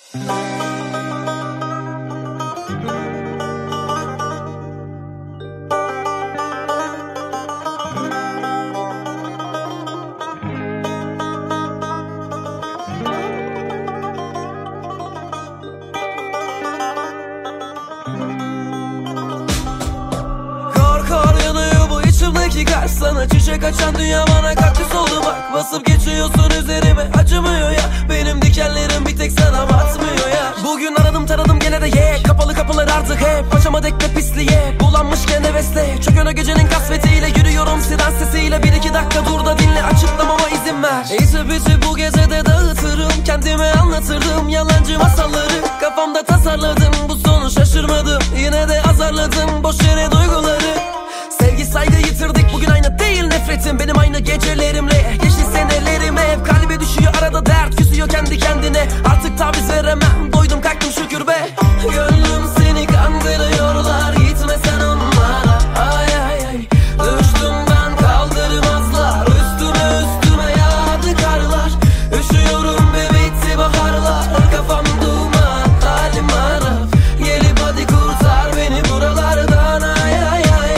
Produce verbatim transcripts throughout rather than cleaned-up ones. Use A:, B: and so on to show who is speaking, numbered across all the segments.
A: Kalp sana çiçek açan, dünya bana kaktüs oldu bak. Basıp geçiyorsun üzerime, acımıyor ya. Benim dikenlerim bir tek sana batmıyor ya. Bugün aradım taradım gene de ye. Kapalı kapılar artık hep, paçama dek de pisliye. Bulanmışken hevesle, çok öne gecenin kasvetiyle. Yürüyorum siren sesiyle, bir iki dakika dur da dinle, açıklamama izin ver. İçi bizi bu gecede dağıtırım, kendime anlatırdım yalancı masalları. Kafamda tasarladım bu sonu, şaşırmadım. Yine de azarladım boş yere duyguları. Sevgi saygı yitirdik, bugün aynı değil nefretim. Benim aynı gecelerimle, geçti senelerime. Hep kalbe düşüyor arada dert, küsüyor kendi kendine. Artık taviz veremem, doydum kalktım şükür be. Gönlüm seni kandırıyorlar, gitme sen onlara. Ay ay ay, düştüm ben kaldırmazlar. Üstüme üstüme yağdı karlar. Üşüyorum be, bitti baharlar. Kafam duman, halim harap. Gelip hadi kurtar beni buralardan. Ay ay ay.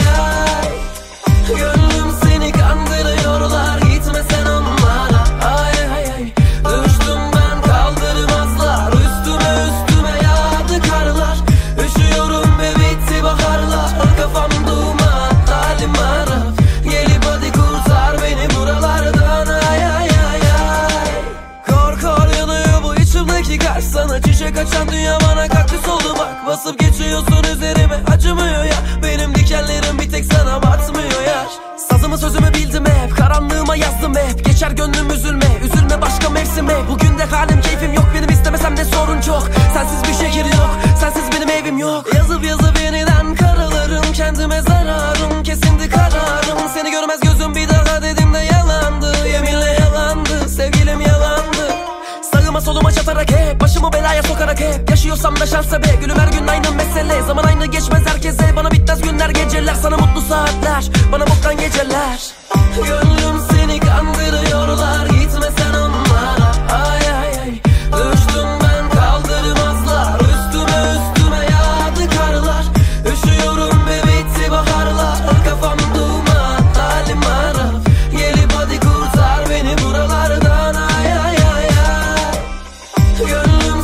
A: Gönlüm seni kandırıyorlar, gitme sen onlara. Ay ay ay, düştüm ben kaldırmazlar. Üstüme üstüme yağdı karlar. Üşüyorum be, bitti baharlar. Kafam duman, halim harap. Gelip hadi kurtar beni buralardan. Ay ay ay ay. Kor kor yanıyor bu içimdeki kalp sana çiçek açan, dünya bana kaktüs oldu bak. Basıp geçiyorsun üzerime, acımıyor ya. Benim dikenlerim bir tek sana batmıyor ya. Sazımı sözümü bildim hep, karanlığıma yazdım hep. Geçer gönlüm üzülme, üzülme başka mevsime. Bugün de halim keyfim yok, benim istemesem de sorun çok. Sensiz bir şehir yok, sensiz benim evim yok. Yazıp yazıp yeniden karalarım, kendime zararım, kesindi kararım. Seni görmez gözüm bir daha dedim de yalandı. Yeminle yalandı, sevgilim yalandı. Sağıma soluma çatarak hep, başımı belaya sokarak hep. Yaşıyorsam da şansa be, gülüm her gün aynı mesele. Zaman aynı geçmez herkese, bana bitmez günler geceler. Sana mutlu saatler, bana boktan geceler. Gönlüm seni kandırıyorlar, gitme sen onlara. Ay ay ay, düştüm ben kaldırmazlar. Üstüme üstüme yağdı karlar. Üşüyorum be, bitti baharlar. Kafam duman, halim harap. Gelip hadi kurtar beni buralardan. Ay ay ay ay. Gönlüm